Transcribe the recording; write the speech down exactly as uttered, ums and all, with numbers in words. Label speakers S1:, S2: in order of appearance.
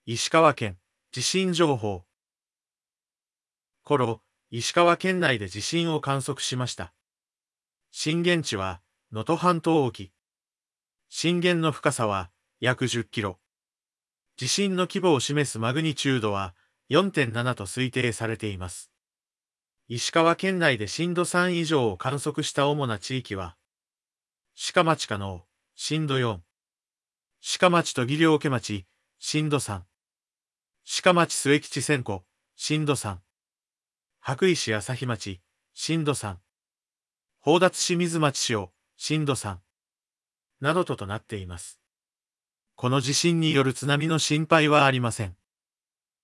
S1: 石川県、地震情報。頃、石川県内で地震を観測しました。震源地は、能登半島沖。震源の深さは、約じゅっキロ。地震の規模を示すマグニチュードは、よんてんなな と推定されています。石川県内で震度さん以上を観測した主な地域は、鹿町加納、震度よん。鹿町と義両家町、震度さん。鹿町末吉千子、震度さん。羽咋市朝日町、震度さん。宝達市水町市震度さん。などととなっています。この地震による津波の心配はありません。